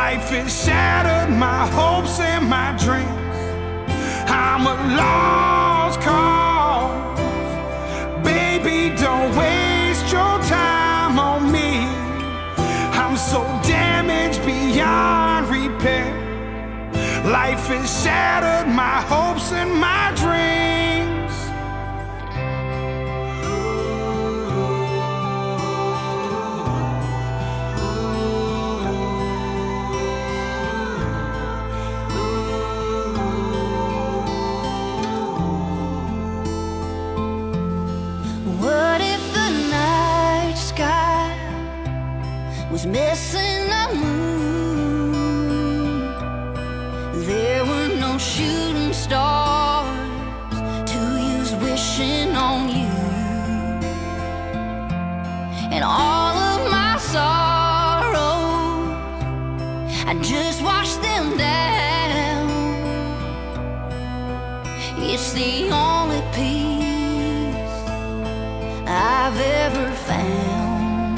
Life has shattered my hopes and my dreams. I'm a lost cause. Baby, don't waste your time on me. I'm so damaged beyond repair. Life has shattered my hopes and my dreams. What if the night sky was missing a moon? There were no shooting stars to use wishing on you. And all of my sorrows, I just washed them down. It's the only peace I've ever found.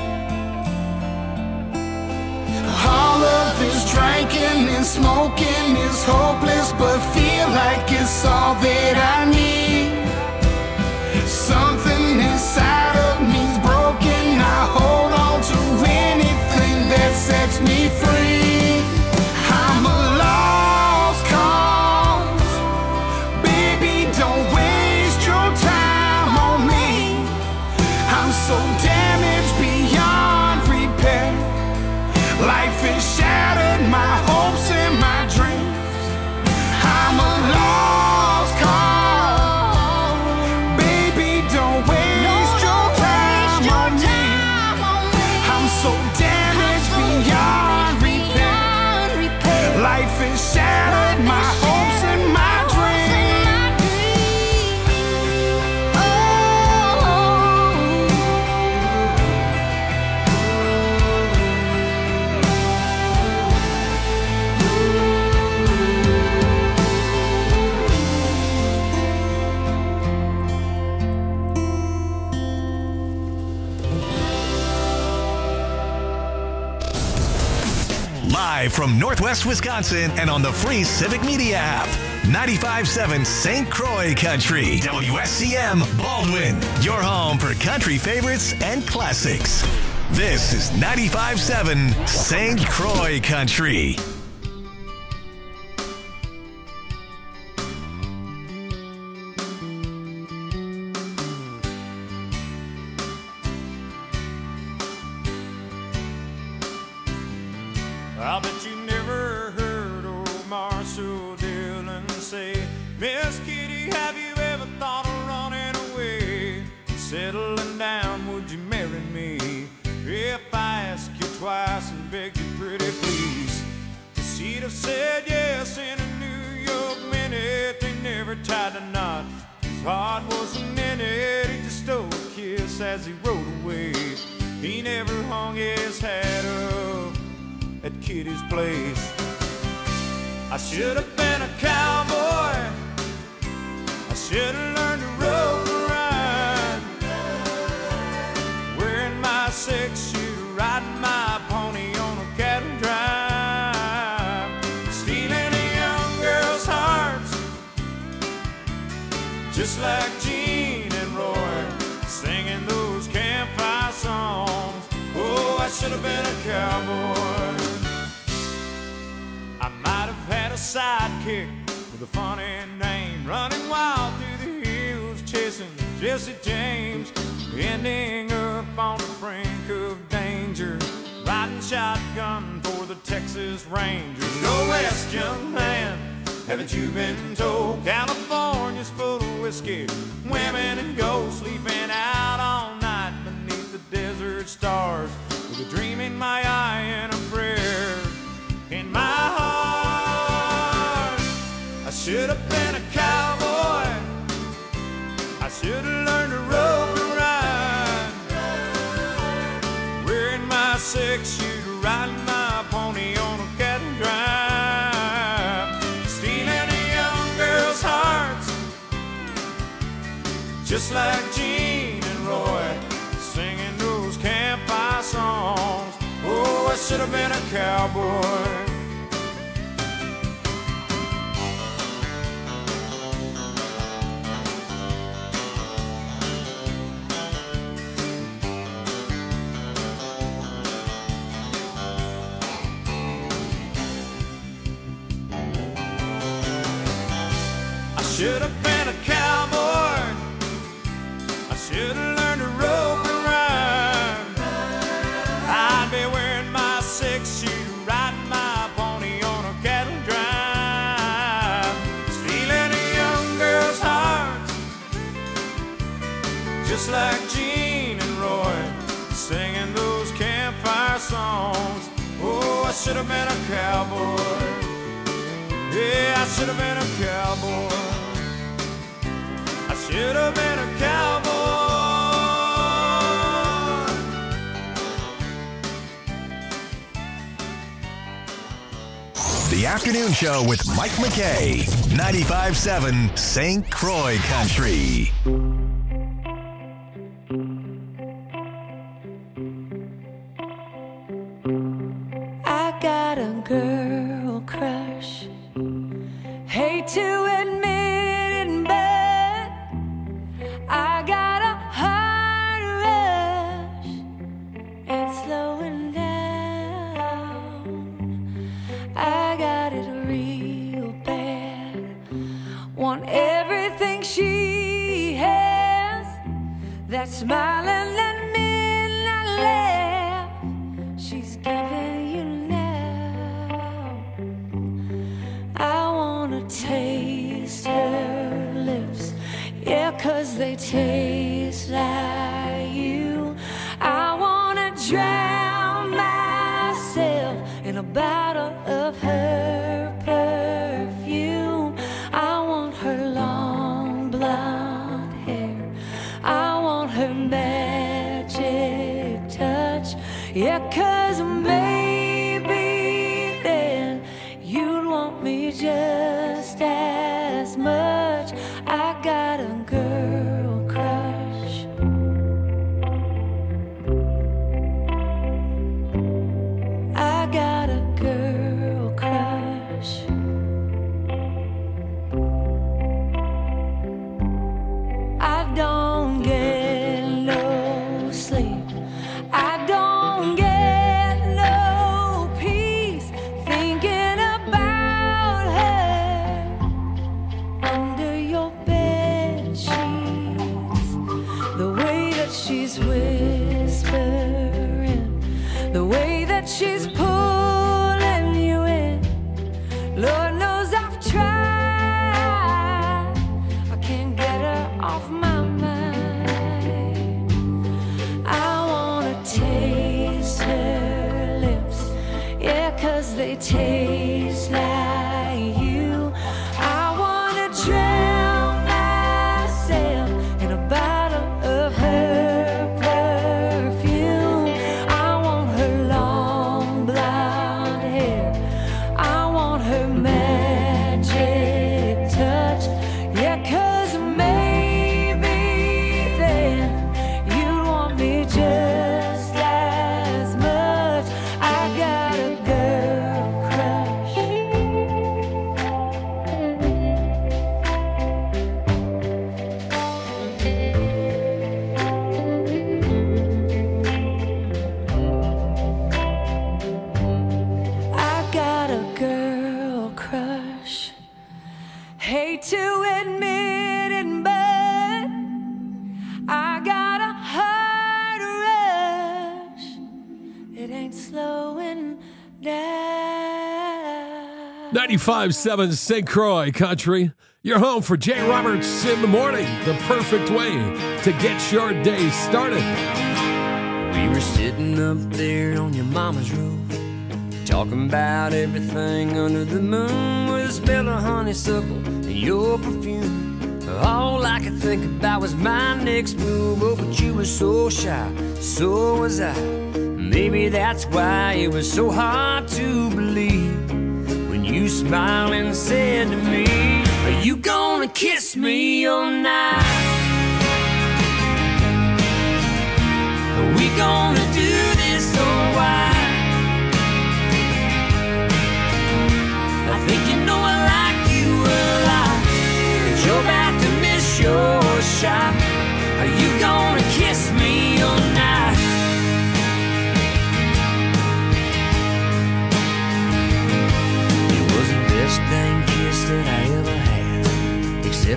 All of this drinking and smoking is hopeless, but feel like it's all that I need. Something inside of me's broken. I hold on to anything that sets me free. I'm a lost cause. Baby, don't waste your time on me. I'm so damaged beyond repair. Life has shattered my hopes and my dreams. I'm a lost cause. Baby, don't waste your time on me. I'm so damaged beyond repair. Life has shattered my hopes and my dreams. Live from Northwest Wisconsin and on the free Civic Media app. 95.7 St. Croix Country. WSCM Baldwin. Your home for country favorites and classics. This is 95.7 St. Croix Country. I bet you never heard old Marshall Dillon say, Miss Kitty, have you ever thought of running away? Settling down, would you marry me? If I ask you twice and beg you pretty please. She'd have said yes in a New York minute. They never tied a knot. His heart wasn't in it. He just stole a kiss as he rode away. He never hung his hat up at Kitty's place. I should have been a cowboy. I should have learned to rope and ride, wearing my six-shooter, riding my pony on a cattle drive, stealing a young girl's hearts, just like Gene and Roy, singing those campfire songs. Oh, I should have been a cowboy. I might have had a sidekick with a funny name, running wild through the hills, chasing Jesse James, ending up on the brink of danger, riding shotgun for the Texas Rangers. Go west, young man, haven't you been told? California's full of whiskey, women and gold, sleeping out all night beneath the desert stars, with a dream in my eye and a prayer in my heart. I should have been a cowboy. I should have learned to rope and ride, wearing my six-shooter, riding my pony on a cattle drive, stealing a young girl's hearts, just like Gene and Roy, singing those campfire songs. Oh, I should have been a cowboy. Should have been a cowboy. I should have learned to rope and ride. I'd be wearing my 6-shoe, riding my pony on a cattle drive, stealing a young girl's heart, just like Gene and Roy, singing those campfire songs. Oh, I should have been a cowboy. Yeah, I should have been a cowboy. Should have been a cowboy. The Afternoon Show with Mike McKay. 95.7 St. Croix Country. I got a girl crush. Hate to admit it, but I got a heart rush. It's slowing down. I got it real bad. Want everything she has. That smiling, that midnight laugh she's giving you now. I wanna taste her lips. Yeah, 'cause they taste like you. I wanna drown myself in a bottle of her perfume. I want her long blonde hair. I want her magic touch. Yeah, 'cause maybe then you'd want me just as much. I got a girl crush. I got a girl crush. I don't get no sleep. I don't get no peace thinking about her under your bed sheets. The way that she's whispering, the way that she's pulling you in. Lord knows I've tried. I can't get her off my mind. I wanna taste her lips. Yeah, 'cause they taste like you. I wanna drown myself in a bottle of her perfume. I want her long blonde hair. I want her magic touch. Yeah, 'cause maybe then you'd want me just as much. I got a girl crush. I got a girl crush. Hate to admit it, but I got a heart rush. It ain't slowing down. 95.7 St. Croix Country. You're home for Jay Roberts in the morning. The perfect way to get your day started. We were sitting up there on your mama's roof, talking about everything under the moon, with the smell of honeysuckle and your perfume. All I could think about was my next move. Oh, but you were so shy, so was I. Maybe that's why it was so hard to believe when you smiled and said to me, "Are you gonna kiss me all night? Are we gonna do this so why?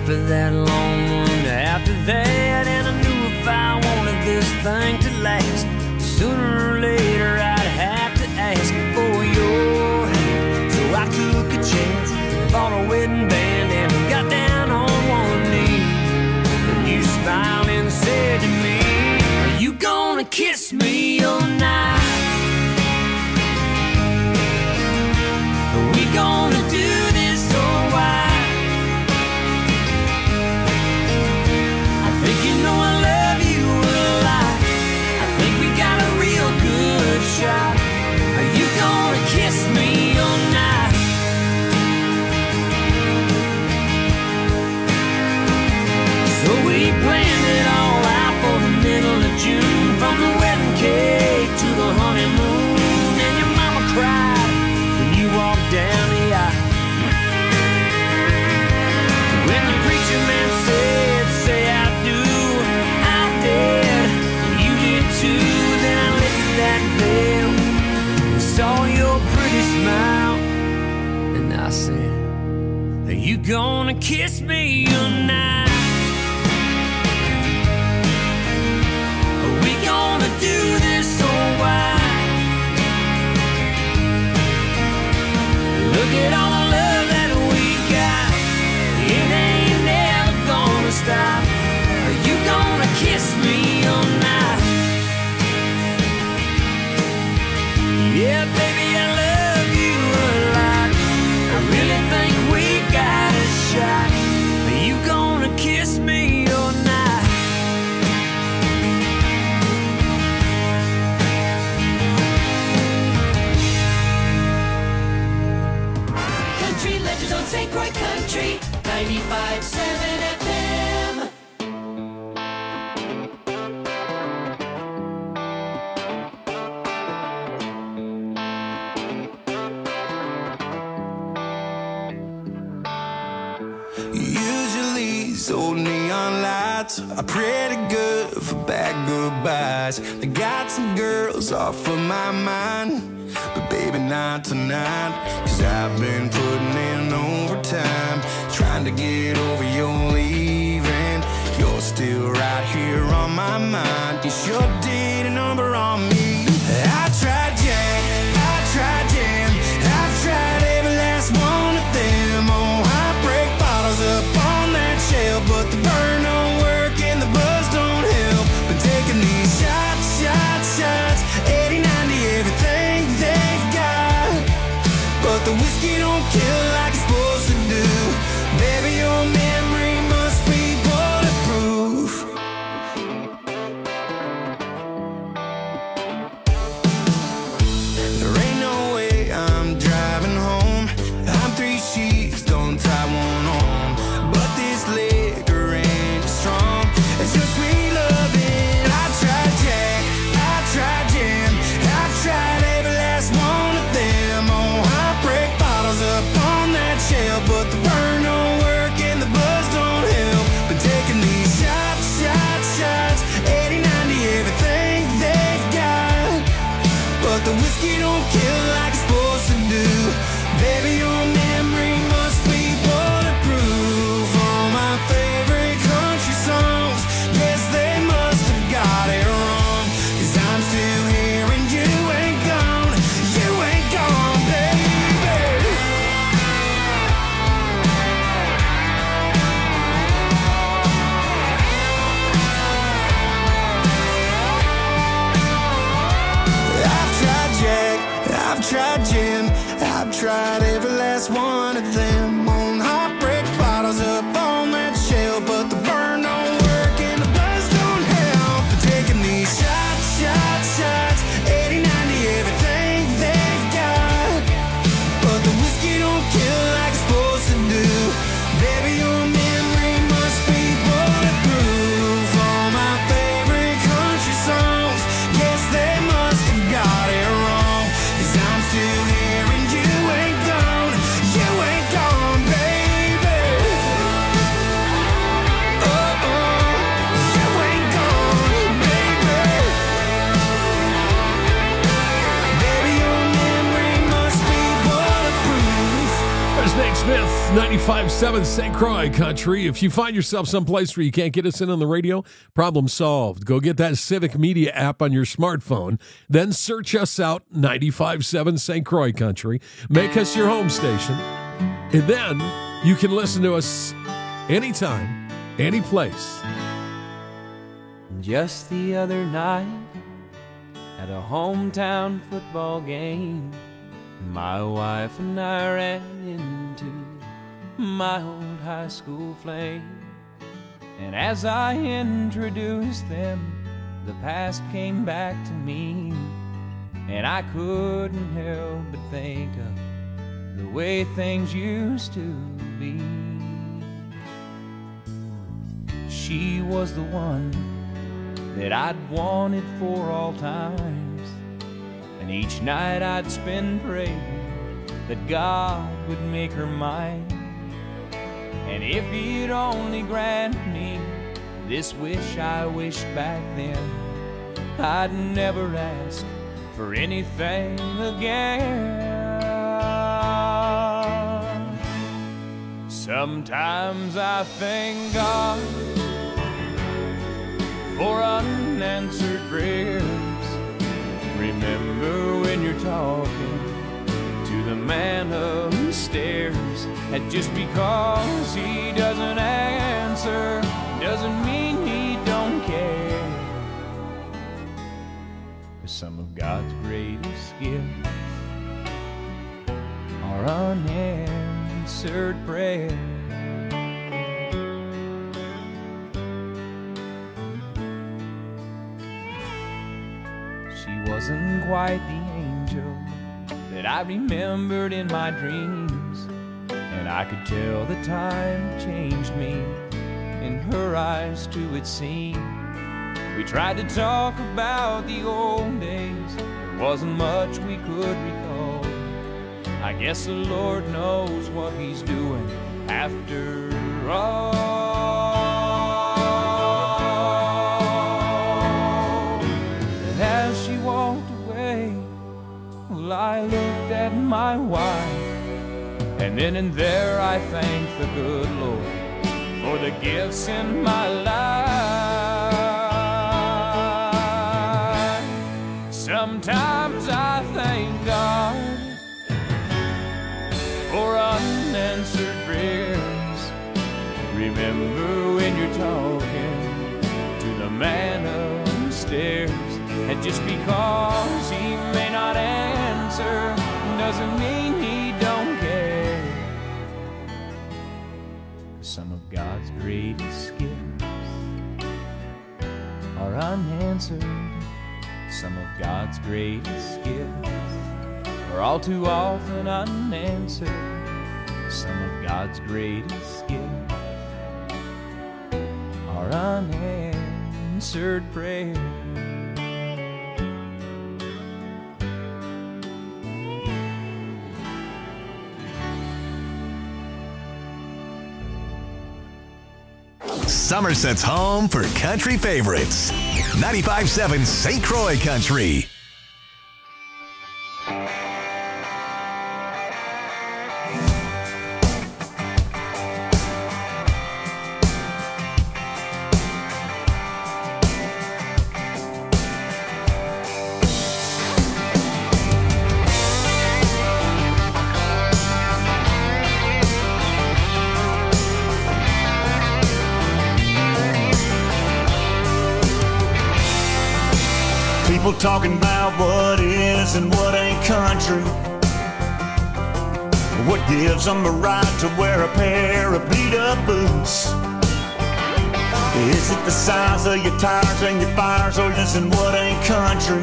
for that long one after that, and I knew if I wanted this thing to last, sooner or later I'd have to ask for your hand. So I took a chance, bought a wedding band, and got down on one knee. And you smiled and said to me, "Are you gonna kiss me all night? Are we gonna do this or why? I think you know I love you a lot. I think we got a real good shot. Are you gonna kiss me all night?" So we planned it all out for the middle of June, from the wedding cake to the honeymoon. And your mama cried when you walked down the aisle. When the preacher man said, "Say I do," I did. You did too. Then I lifted that veil, saw your pretty smile, and I said, "Are you gonna kiss me tonight? Are we gonna do this or why? Look at all the love that we got. It ain't never gonna stop. Are you gonna kiss me all night?" Yeah, baby, I love you a lot. I really think we got a shot. Are you gonna kiss me all night? Country legends on St. Croix Country 95.7 FM. Usually these old neon lights are pretty good for bad goodbyes. They got some girls off of my mind, but baby not tonight. 'Cause I've been putting in overtime, trying to get over your leaving. You're still right here on my mind. You sure did a number on me. I tried Jack, I tried Jam, I've tried every last one of them. Oh, heartbreak bottles up on that shelf, but the burn don't work and the buzz don't help. Been taking these shots, shots, shots, 80-90 everything they've got, but the whiskey don't kill like it's supposed to do. Baby, your memory must be bulletproof. There ain't no way I'm driving home. I'm 3 sheets, don't tie one on, but this liquor ain't strong. It's your sweet loving. I tried Jack, I tried Jam, I've tried every last one of them. Oh, heartbreak bottles up on that shelf, but the burn don't work and the buzz don't help. Been taking these shots, shots, shots, 80-90 everything they've got, but the whiskey don't kill like it's supposed to do. Baby, your memory must be bulletproof. All my favorite country songs, yes, they must have got it wrong. 'Cause I'm still here and you ain't gone, baby. I've tried Jack, I've tried Jim, I've tried every last one of them. On heartbreak bottles up on that shelf, but the burn don't work and the buzz don't help. But taking these shots, shots, shots, 80-90 everything they've got, but the whiskey don't kill like it's supposed to do. Baby, your memory must be bulletproof. All my favorite country songs, yes, they must have got it wrong. 'Cause I'm still here and you ain't gone, you Smith, 95.7 St. Croix Country. If you find yourself someplace where you can't get us in on the radio, problem solved. Go get that Civic Media app on your smartphone. Then search us out, 95.7 St. Croix Country. Make us your home station. And then you can listen to us anytime, any place. Just the other night, at a hometown football game, my wife and I ran into my old high school flame. And as I introduced them, the past came back to me, and I couldn't help but think of the way things used to be. She was the one that I'd wanted for all times, and each night I'd spend praying that God would make her mine. And if he'd only grant me this wish I wished back then, I'd never ask for anything again. Sometimes I thank God for unanswered prayers. Remember when you're talking to the man upstairs, and just because he doesn't answer doesn't mean he don't care. 'Cause some of God's greatest gifts are unanswered prayers. Wasn't quite the angel that I remembered in my dreams, and I could tell the time changed me. In her eyes too it seemed. We tried to talk about the old days, there wasn't much we could recall. I guess the Lord knows what he's doing after all. I looked at my wife, and then and there I thanked the good Lord for the gifts in my life. Sometimes I thank God for unanswered prayers. Remember when you're talking to the man upstairs, and just because he may not answer doesn't mean he don't care. 'Cause some of God's greatest gifts are unanswered. Some of God's greatest gifts are all too often unanswered. Some of God's greatest gifts are unanswered prayers. Somerset's home for country favorites. 95.7 St. Croix Country. People talking about what is and what ain't country. What gives them the right to wear a pair of beat-up boots? Is it the size of your tires and your fires, or is it what ain't country?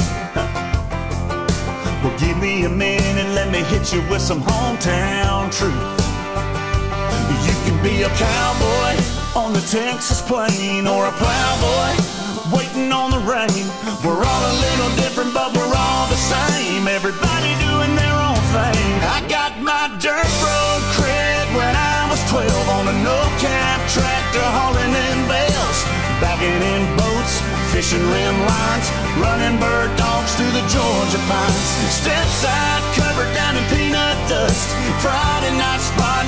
Well, give me a minute and let me hit you with some hometown truth. You can be a cowboy on the Texas plain, or a plowboy waiting on the rain. We're all a little different, but we're all the same. Everybody doing their own thing. I got my dirt road cred when I was 12 on a no-cap tractor hauling in bales, bagging in boats, fishing rim lines, running bird dogs through the Georgia pines. Step side covered down in peanut dust, Friday night spot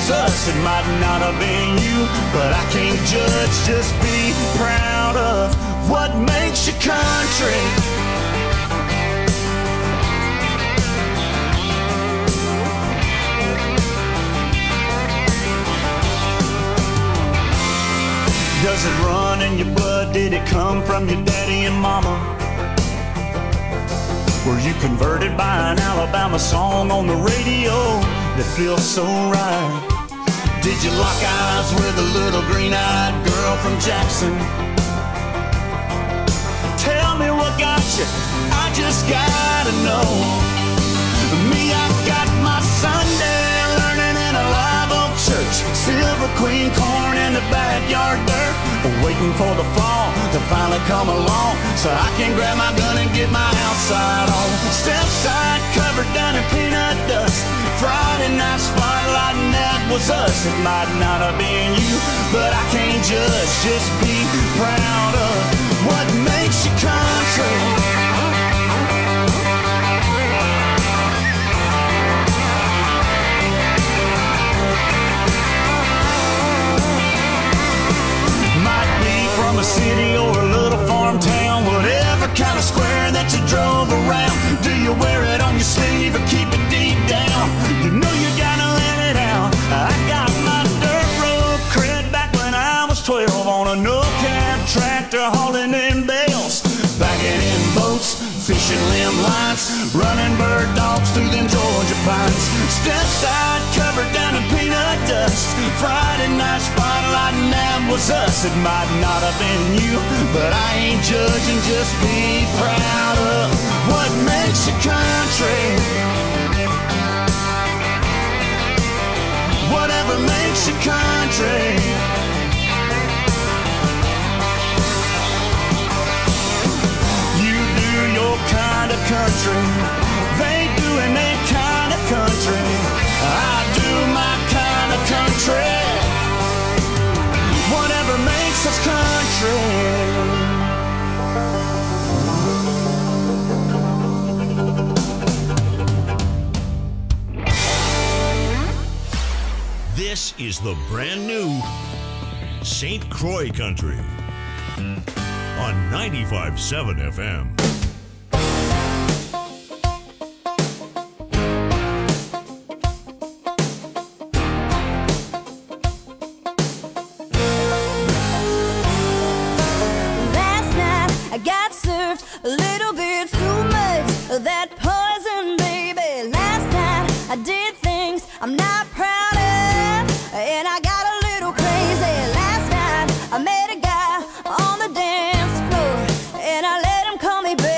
was us. It might not have been you, but I can't judge. Just be proud of what makes your country. Does it run in your blood? Did it come from your daddy and mama? Were you converted by an Alabama song on the radio that feels so right? Did you lock eyes with a little green-eyed girl from Jackson? Tell me what got you, I just gotta know. Me, I've got my Sunday learning in a live oak church, Silver Queen corn in the backyard dirt, waiting for the fall to finally come along so I can grab my gun and get my outside on. Step side covered down in peanut dust, Friday night spotlight, and that was us. It might not have been you, but I can't judge. Just be proud of what makes your country. From a city or a little farm town, whatever kind of square that you drove around. Do you wear it on your sleeve or keep it deep down? You know you gotta let it out. I got my dirt road cred back when I was 12 on a no-cab tractor hauling in bales, bagging in boats, fishing limb lines, running bird dogs through them Georgia pines. Step side covered down in peanut dust, Friday night spotlight, and that was us. It might not have been you, but I ain't judging. Just be proud of what makes your country. Whatever makes your country. Your kind of country, they do in their kind of country. I do my kind of country. Whatever makes us country. This is the brand new St. Croix Country on 95.7 FM. A little bit too much of that poison, baby. Last night I did things I'm not proud of, and I got a little crazy. Last night I met a guy on the dance floor, and I let him call me baby.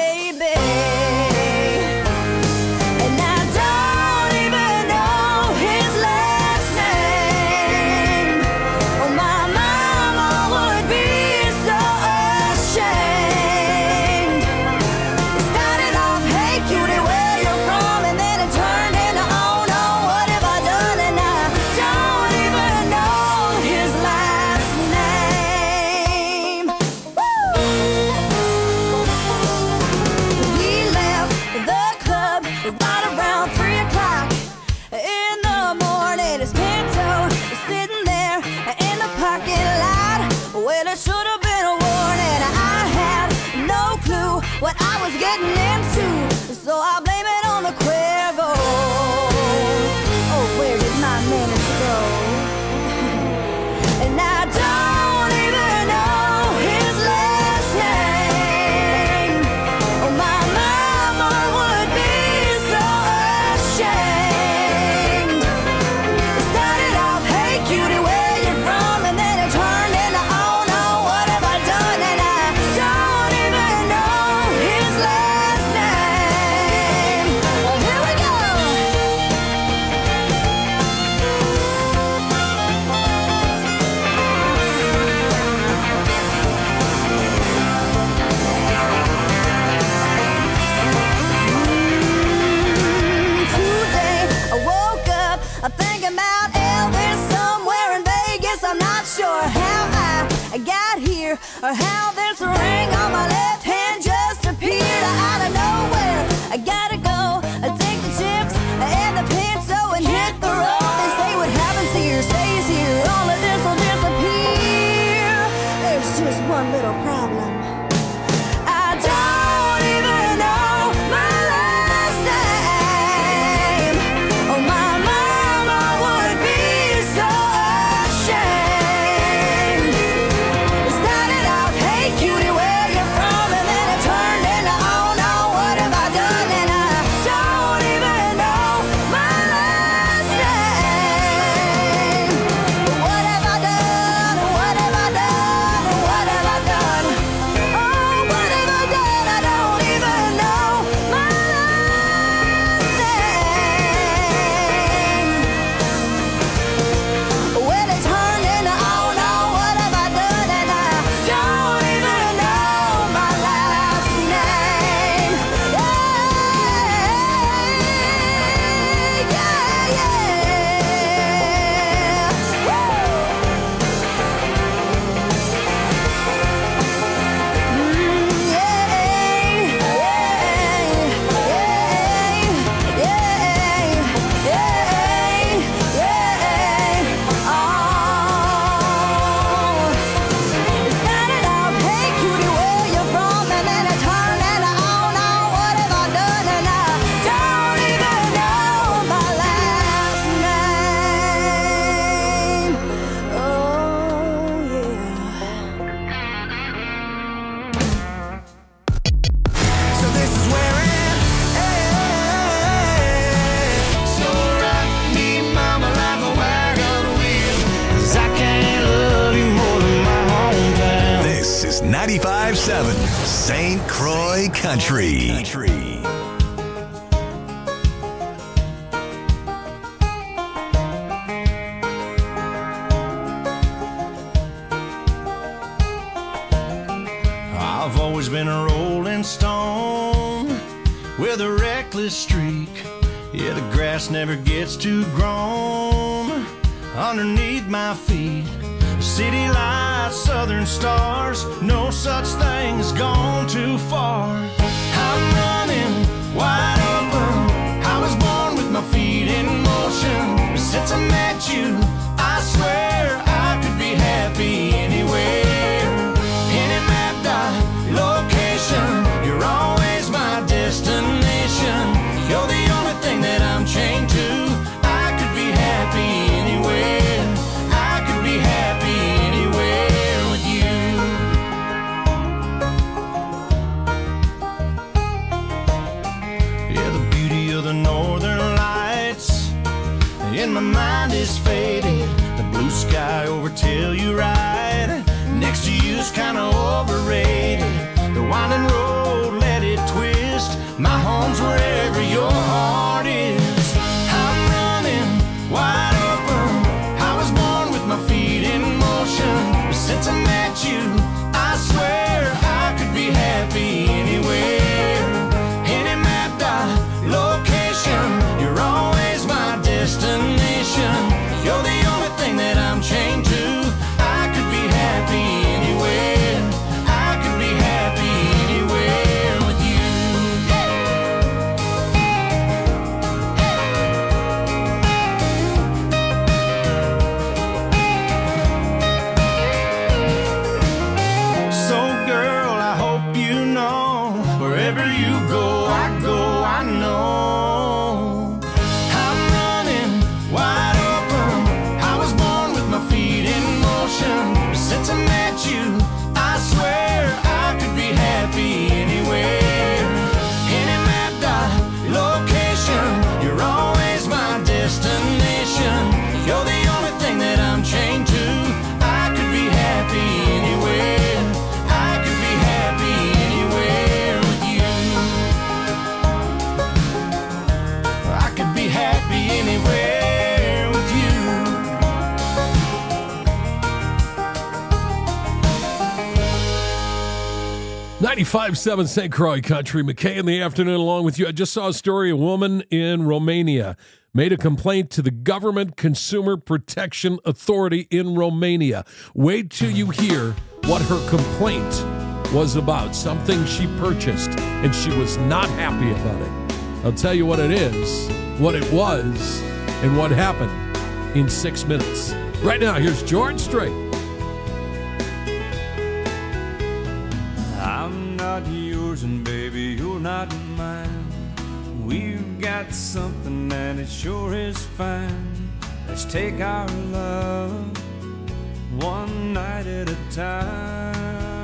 95.7 St. Croix Country. I've always been a rolling stone with a reckless streak. Yeah, the grass never gets too grown underneath my feet. City lights, southern stars, no such thing as gone too far. I'm running wide open. I was born with my feet in motion. But since I met you, I swear I could be happy anywhere. Any mapped out location, you're always my destination. You're the only thing that I'm chained to. I could be happy anywhere. I could be happy anywhere with you. Yeah, the beauty of the northern lights in my mind is faded. The blue sky over Telluride next to you's kinda overrated. The winding road, let it twist. My home's wherever your heart is. I'm running wide open. I was born with my feet in motion. But since I met you, I swear I could be happy anywhere. Any mapped out location, you're always my destination. You're the only thing that I'm chained to. I could be happy anywhere. I could be happy anywhere with you. So girl, I hope you know, wherever you go, I know. I'm running wide open. I was born with my feet in motion. But since I met you, I swear I could be happy anywhere. Any mapped out location, you're always my destination. You're the only thing that I'm chained to. I could be happy anywhere. I could be happy anywhere with you. I could be happy anywhere with you. 95.7 St. Croix Country. McKay in the afternoon along with you. I just saw a story. A woman in Romania made a complaint to the Government Consumer Protection Authority in Romania. Wait till you hear what her complaint was about. Something she purchased, and she was not happy about it. I'll tell you what it is, what it was, and what happened in 6 minutes. Right now, here's George Strait. I'm not yours and baby, you're not mine. We've got something and it sure is fine. Let's take our love one night at a time.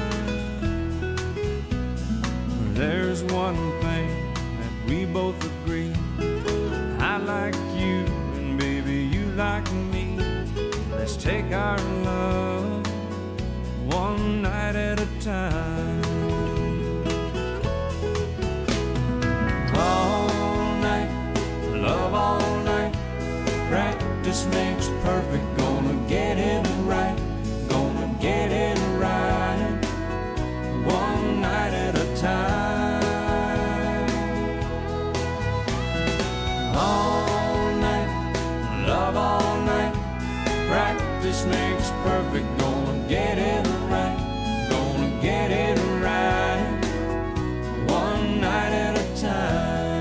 There's one thing that we both agree. I like you and baby you like me. Let's take our love one night at a time. All night, love all night. Practice makes perfect. Gonna get it right. Gonna get it right. One night at a time. All night, love all night. Practice makes perfect. Gonna get it right. Gonna get it right. One night at a time.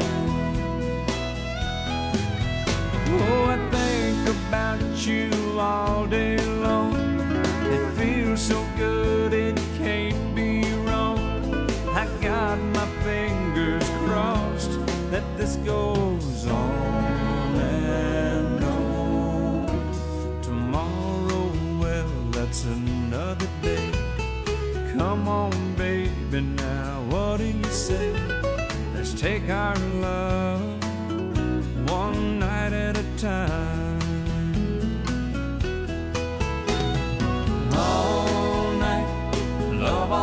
Oh, I think about you all day long. It feels so good, it can't be wrong. I got my fingers crossed that this goes on and on. Tomorrow, well, that's another day. Come on, baby, now what do you say? Let's take our love one night at a time. All night, love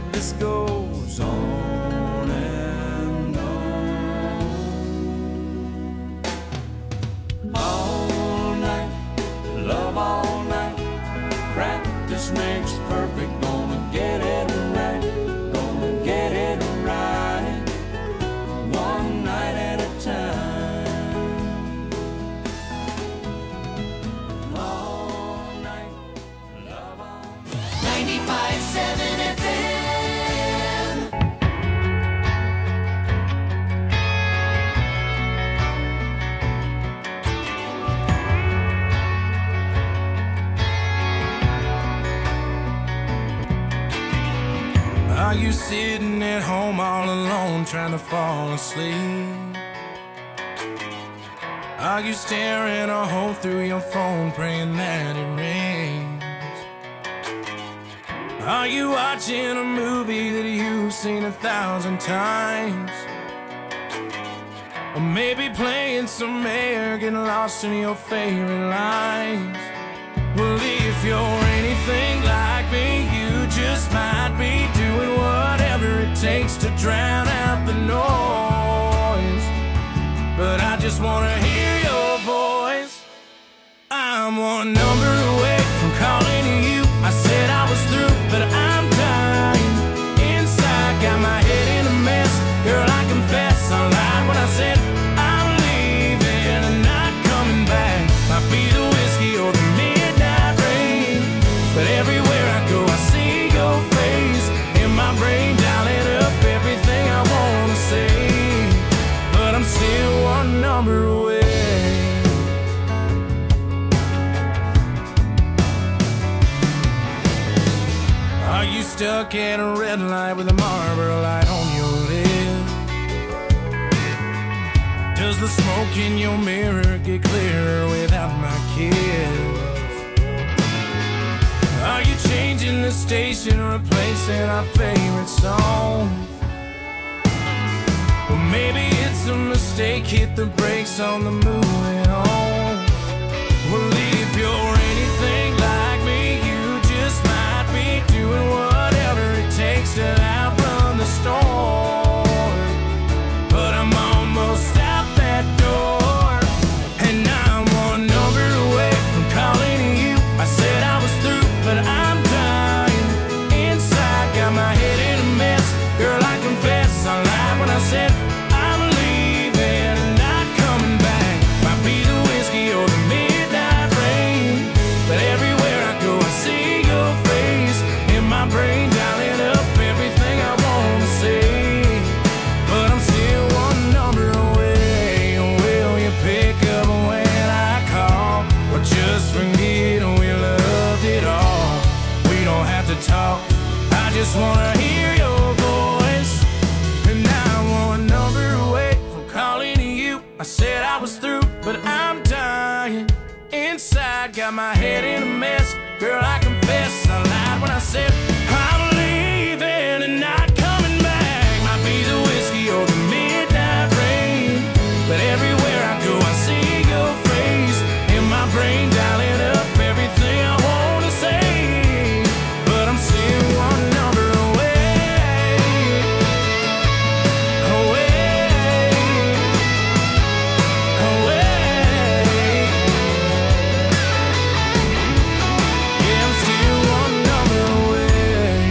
This goes on and on. All night, love all night. Practice makes perfect. Gonna get it right. Gonna get it right. One night at a time. All night, love all night. 95.7 FM. Are you sitting at home all alone trying to fall asleep? Are you staring a hole through your phone praying that it rains? Are you watching a movie that you've seen 1,000 times? Or maybe playing some air, getting lost in your favorite lines? Well, if you're anything like me, you just might be doing whatever it takes to drown out the noise. But I just wanna hear your voice. I'm one number away from calling you. I said I was through, but I'm dying inside. Got my head in a mess. Girl, I confess I lied when I said I'm leaving and not coming back. Might be the whiskey or the midnight rain, but everywhere I go I see your face in my brain, dialing up everything I wanna say. But I'm still one number away. Are you stuck at a red light with a Marlboro light on your lip? Does the smoke in your mirror get clearer without my kiss? Are you changing the station, replacing our favorite song? Well, maybe it's a mistake, hit the brakes on the moving on. Well, if you're anything like me, you just might be doing whatever it takes to outrun the storm. But I'm almost out that door, and I'm one number away from calling you. I said I was through, but I'm dying inside. Got my head in a mess. Girl, I confess I lied when I said I'm leaving and not coming back. Might be the whiskey or the midnight rain, but everywhere I go I see your face in my brain, dialing up everything I wanna say. But I'm still one number away. Will you pick up when I call, or just forget we loved it all? We don't have to talk, I just wanna hear your voice. And I'm one number away from calling you. I said I was through, but I'm dying inside. Got my head in a mess. Girl, I confess I lied when I said I'm leaving and not coming back. Might be the whiskey or the midnight rain, but everywhere I go I see your face in my brain, dialing up everything I wanna say. But I'm still one number away. Away. Away. Yeah, I'm still one number away.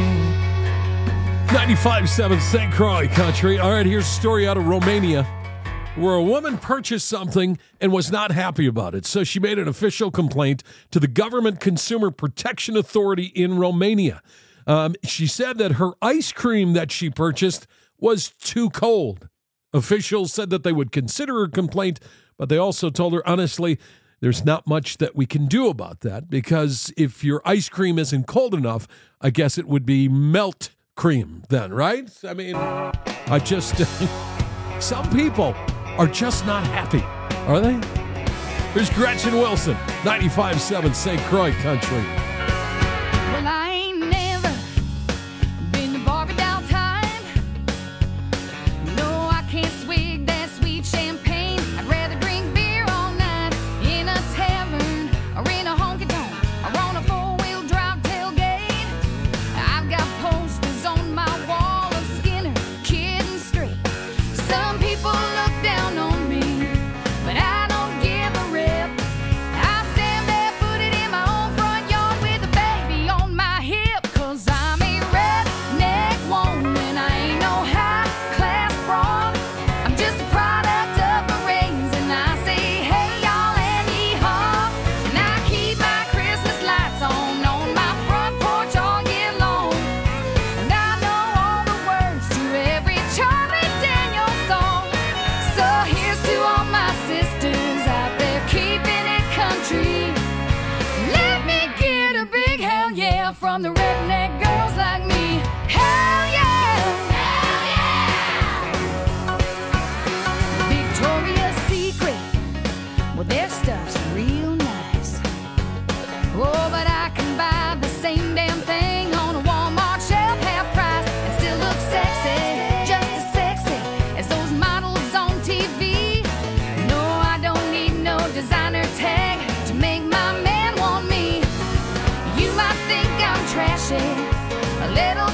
95.7 St. Croix Country. All right, here's a story out of Romania where a woman purchased something and was not happy about it. So she made an official complaint to the Government Consumer Protection Authority in Romania. She said that her ice cream that she purchased was too cold. Officials said that they would consider her complaint, but they also told her, honestly, there's not much that we can do about that, because if your ice cream isn't cold enough, I guess it would be melt cream then, right? I mean, some people are just not happy, are they? Here's Gretchen Wilson, 95.7 St. Croix Country. Well, I ain't never been to Barbie doll time. No, I can't swig that sweet champagne. I'd rather drink beer all night in a tavern or in a honky-tonk or on a four-wheel drive tailgate. I've got posters on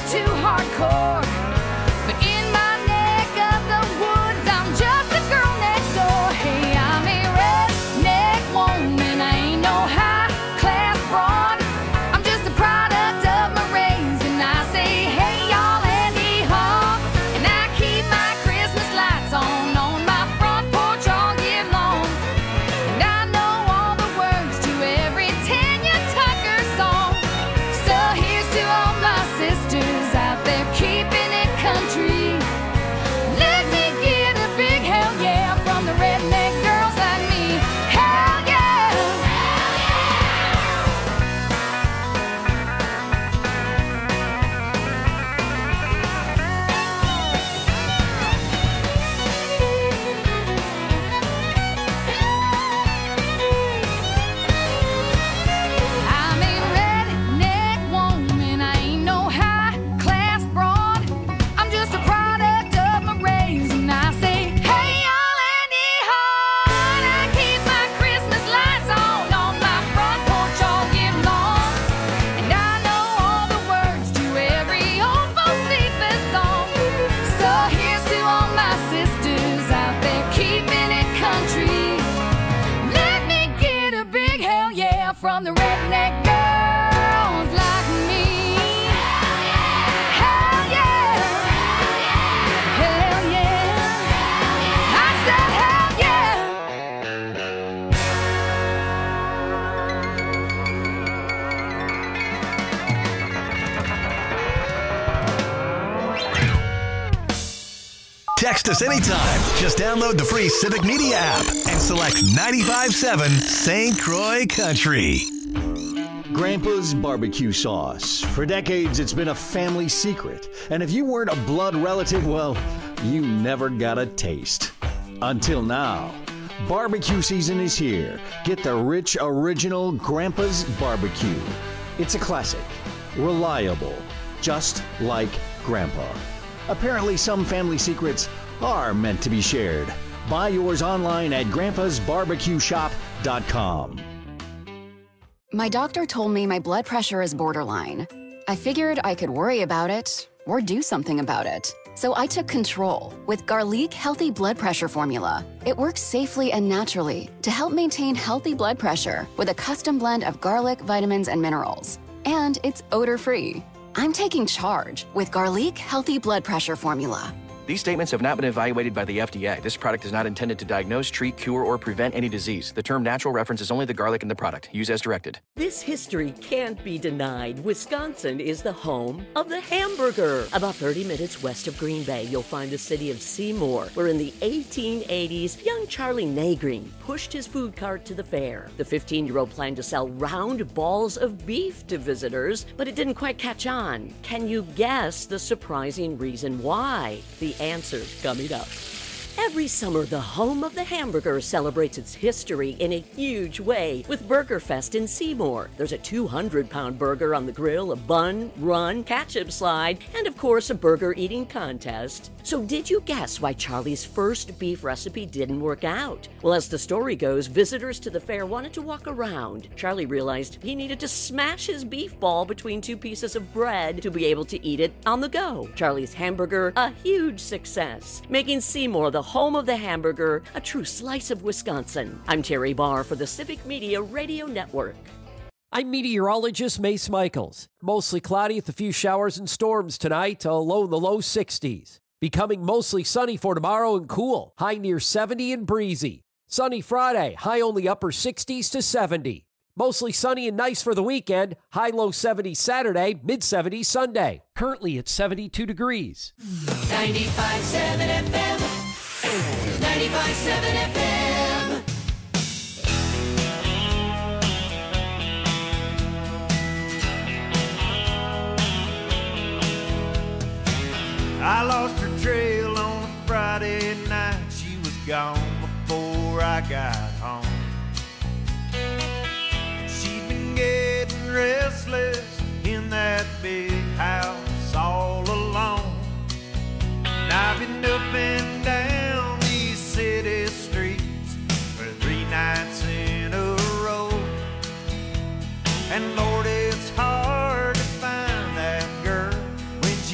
too hardcore. But in my neck of the woods, I'm just a girl next door. Hey, I'm a redneck woman, I ain't no high-class broad. I'm just a product of my race, and I say, hey, y'all, Andy Haw. And I keep my Christmas lights on my front porch all year long. And I know all the words to every Tanya Tucker song. So here's to all my sisters out there keeping it country. Let me get a big hell yeah from the redneck girls like me. Hell yeah! I'm a redneck woman, I ain't no high-class broad. I'm just a product of my race, and I say, hey, y'all, Andy Haw. And I keep my Christmas lights on my front porch all year long. And I know all the words to every old Bo Cephas song. So here's to all my sisters out there keeping it country. Let me get a big hell yeah from the redneck girls like me. Hell yeah! Hell yeah! I said hell yeah! Text us anytime. Just download the free Civic Media app and select 95.7 St. Croix Country. Grandpa's barbecue sauce. For decades, it's been a family secret. And if you weren't a blood relative, well, you never got a taste. Until now. Barbecue season is here. Get the rich original Grandpa's barbecue. It's a classic. Reliable. Just like Grandpa. Apparently, some family secrets are meant to be shared. Buy yours online at grandpasbarbecueshop.com. My doctor told me my blood pressure is borderline. I figured I could worry about it or do something about it. So I took control with Garlic Healthy Blood Pressure Formula. It works safely and naturally to help maintain healthy blood pressure with a custom blend of garlic, vitamins, and minerals. And it's odor-free. I'm taking charge with Garlic Healthy Blood Pressure Formula. These statements have not been evaluated by the FDA. This product is not intended to diagnose, treat, cure, or prevent any disease. The term natural references only the garlic in the product. Use as directed. This history can't be denied. Wisconsin is the home of the hamburger. About 30 minutes west of Green Bay, you'll find the city of Seymour, where in the 1880s, young Charlie Nagreen pushed his food cart to the fair. The 15-year-old planned to sell round balls of beef to visitors, but it didn't quite catch on. Can you guess the surprising reason why? The answer coming up. Every summer, the home of the hamburger celebrates its history in a huge way with Burger Fest in Seymour. There's a 200-pound burger on the grill, a bun, run, ketchup slide, and of course, a burger eating contest. So did you guess why Charlie's first beef recipe didn't work out? Well, as the story goes, visitors to the fair wanted to walk around. Charlie realized he needed to smash his beef ball between two pieces of bread to be able to eat it on the go. Charlie's hamburger, a huge success, making Seymour the home of the hamburger, a true slice of Wisconsin. I'm Terry Barr for the Civic Media Radio Network. I'm meteorologist Mace Michaels. Mostly cloudy with a few showers and storms tonight, a low in the low 60s. Becoming mostly sunny for tomorrow and cool, high near 70 and breezy. Sunny Friday, high only upper 60s to 70. Mostly sunny and nice for the weekend, high low 70s Saturday, mid 70s Sunday. Currently at 72 degrees. 95.7 FM. 95.7 FM. I lost her trail on a Friday night. She was gone before I got home. She'd been getting restless in that big house all alone. And I've been up and down these city streets for 3 nights in a row. And Lord, it's hard to find that girl when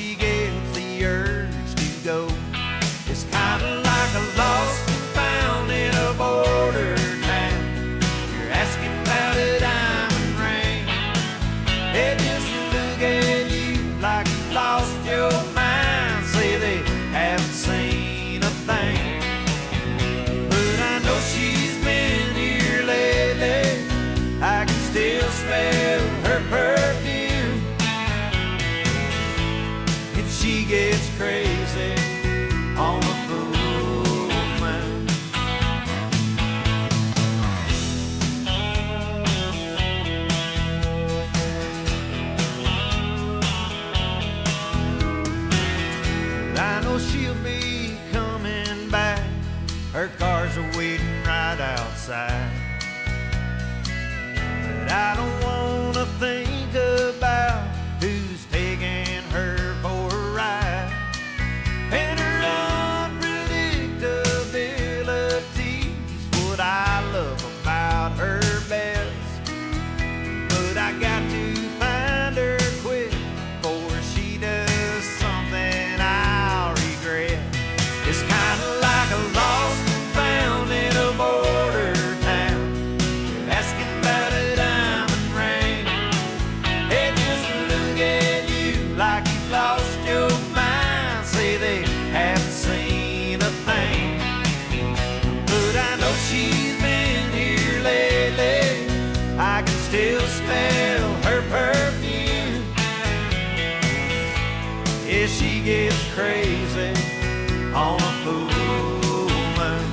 crazy on a full moon.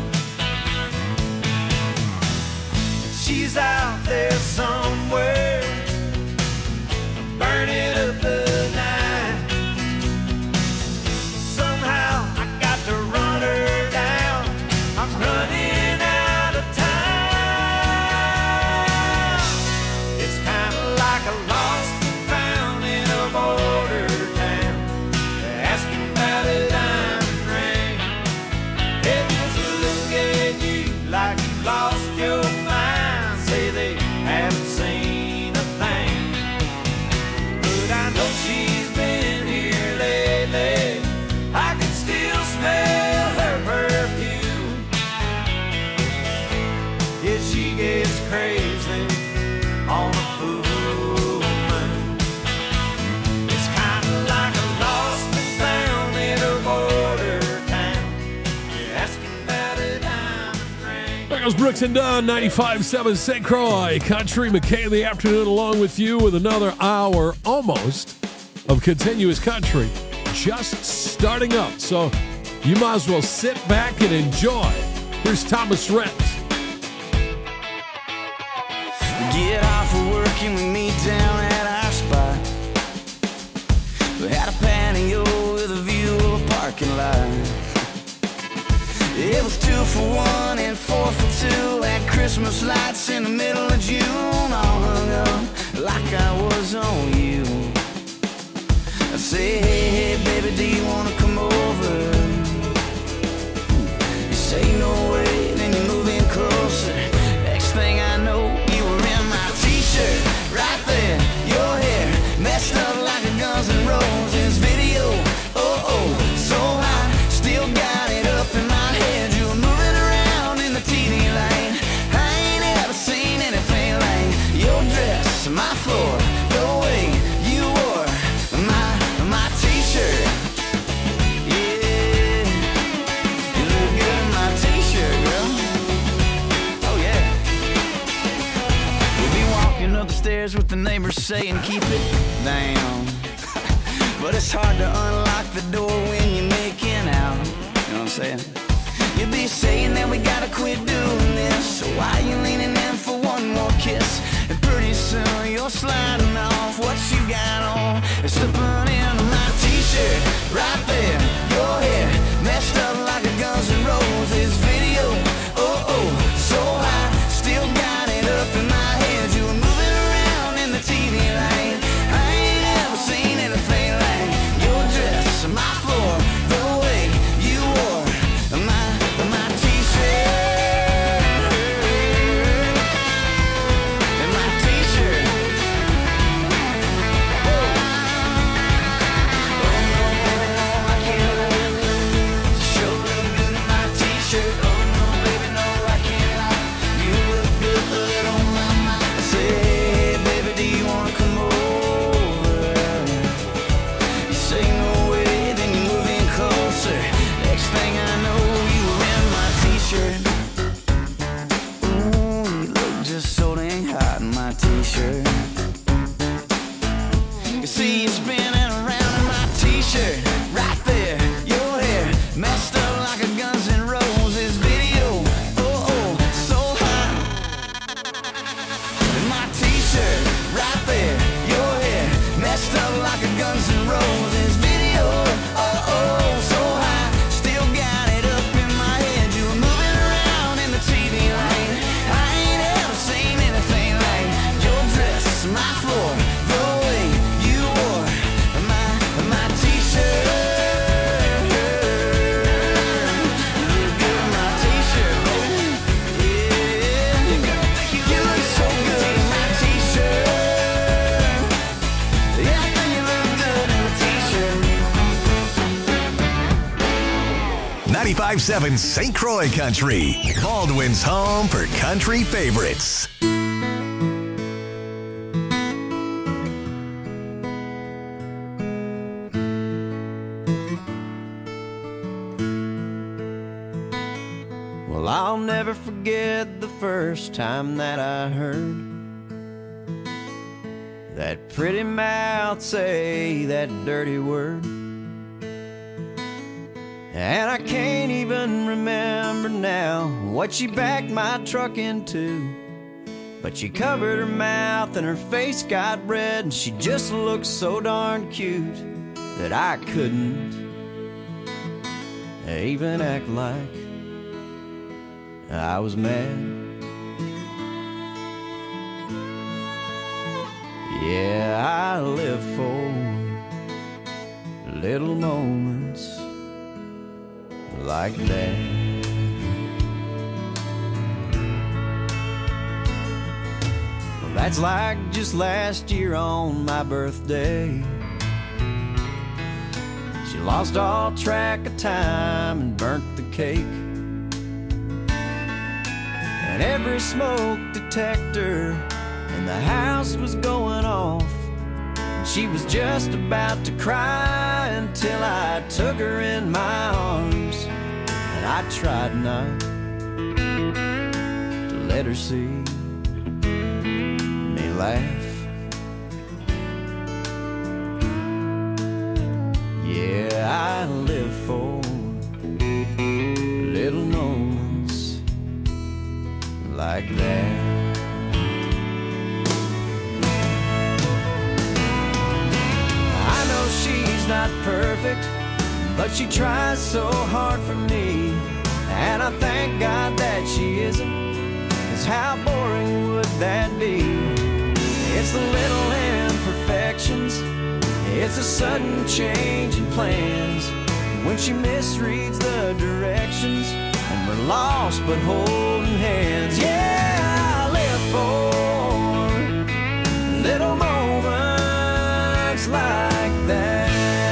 She's out there somewhere, burning up the night. Somehow I got to run her down. I'm running out of time. It's kind of like a lost and found in a border town, asking about a diamond ring. They just look at you like you lost your mind. Say they haven't seen a thing, but I know she's been here lately. I can still smell her perfume. Yeah, she gets crazy on a full moon. It's kind of like a lost and found in a border town. You're asking about a diamond ring. There goes Brooks and Dunn, 95.7 St. Croix Country. McKay in the afternoon along with you with another hour almost of continuous country just starting up. So you might as well sit back and enjoy. Here's Thomas Rhett. Get off of work and we meet down at our spot. We had a patio with a view of a parking lot. It was 2 for $1 and 4 for $2. Had Christmas lights in the middle of June, all hung up like I was on you. I say, hey, baby, do you wanna come over? You say no way, then you move in closer. Next thing I know, you were in my t-shirt, right there. Your hair messed up like a Guns N' Roses video. Oh, oh, so high, still got it up in my head. You were moving around in the TV light. I ain't ever seen anything like your dress, my floor, the way you wore my t-shirt. Yeah, you look good in my t-shirt, girl. Oh yeah. We'll be walking up the stairs with the neighbors saying keep it down. But it's hard to unlock the door when you're making out. You know what I'm saying? You'll be saying that we gotta quit doing this. So why you leaning in for one more kiss? And pretty soon you're sliding off what you got on and slipping into my t-shirt right there. Your hair messed up like a Guns N' Roses video. Oh, oh, so high, still got it up in my head. You were moving around in the TV light. I ain't ever seen anything like your dress, my floor, the way you wore my t-shirt. And my t-shirt. .7 St. Croix Country, Baldwin's home for country favorites. Well, I'll never forget the first time that I heard that pretty mouth say that dirty word. And I can't even remember now what she backed my truck into. But she covered her mouth and her face got red, and she just looked so darn cute that I couldn't even act like I was mad. Yeah, I live for little moments like that. Well, that's like just last year on my birthday. She lost all track of time and burnt the cake. And every smoke detector in the house was going off. And she was just about to cry until I took her in my arms. And I tried not to let her see me laugh. Yeah, I live for little moments like that. I know she's not perfect, but she tries so hard for me. And I thank God that she isn't, 'cause how boring would that be? It's the little imperfections, it's a sudden change in plans, when she misreads the directions and we're lost but holding hands. Yeah, I live for little moments like that.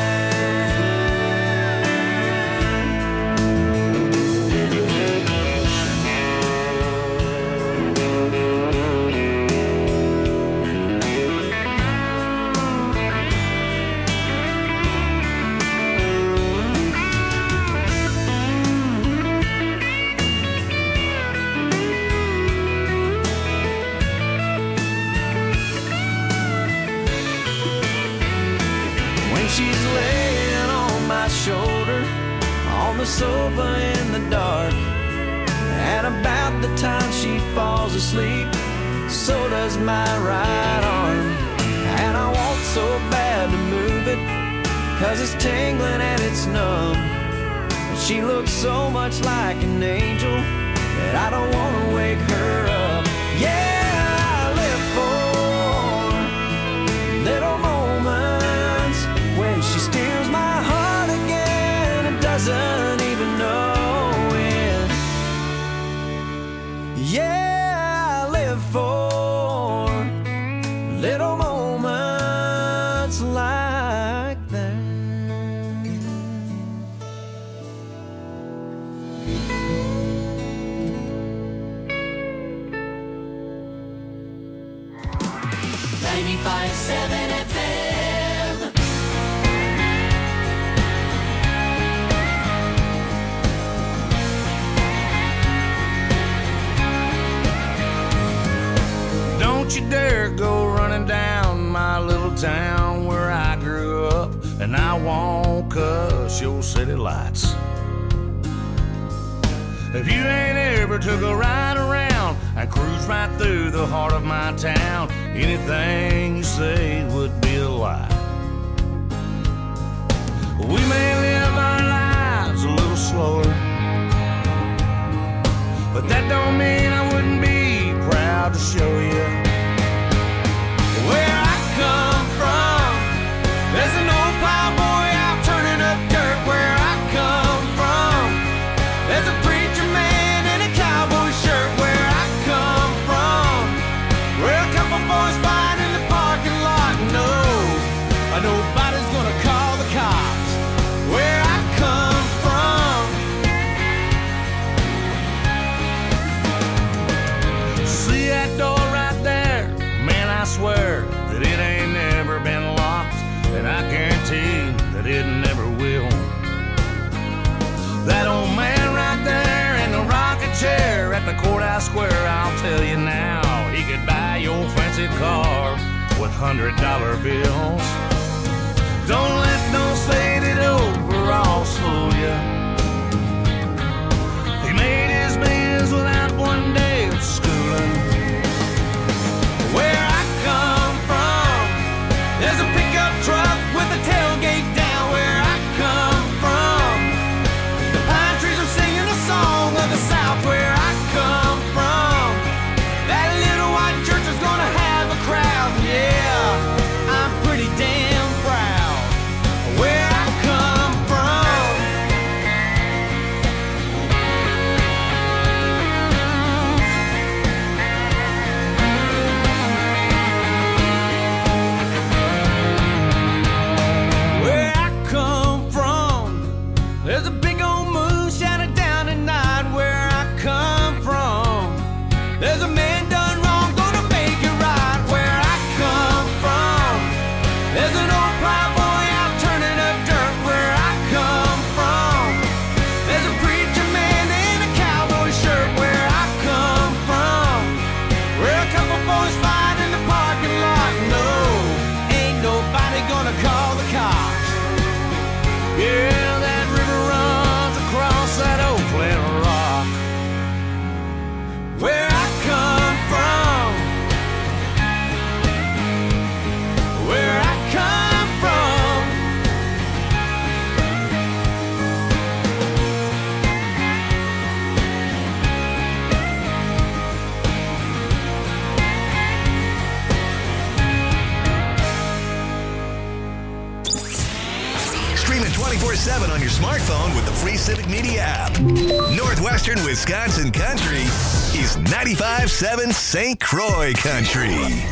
She's laying on my shoulder on the sofa in the dark, and about the time she falls asleep, so does my right arm. And I want so bad to move it, 'cause it's tingling and it's numb. And she looks so much like an angel that I don't want to wake her up. Yeah, I live for little moments when she steals my heart again and doesn't even know it. Yeah, I live for little moments like that. Don't you dare go running down my little town where I grew up, and I won't cuss your city lights. If you ain't ever took a ride around and cruised right through the heart of my town, anything you say would be a lie. We may live our lives a little slower, but that don't mean I wouldn't be proud to show you where I come from. There's an old plowboy out turning up dirt where I come from. There's a preacher man in a cowboy shirt where I come from. Where a couple boys fight in the parking lot. No, nobody's gonna call the cops where I come from. See that door right there? Man, I swear that it ain't never been locked, and I guarantee that it never will. That old man right there in the rocking chair at the courthouse square, I'll tell you now, he could buy your fancy car with $100 bills. Don't let those faded overalls fool you. 24/7 on your smartphone with the free Civic Media app. Northwestern Wisconsin Country is 95.7 St. Croix Country.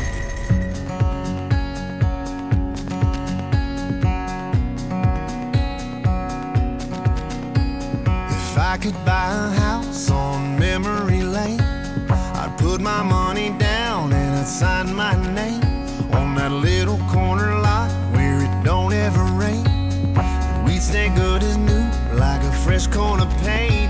If I could buy a house on memory lane, I'd put my money down and I'd sign my name on that little corner lot where it don't ever rain. We'd stay good as new, like a fresh coat of paint.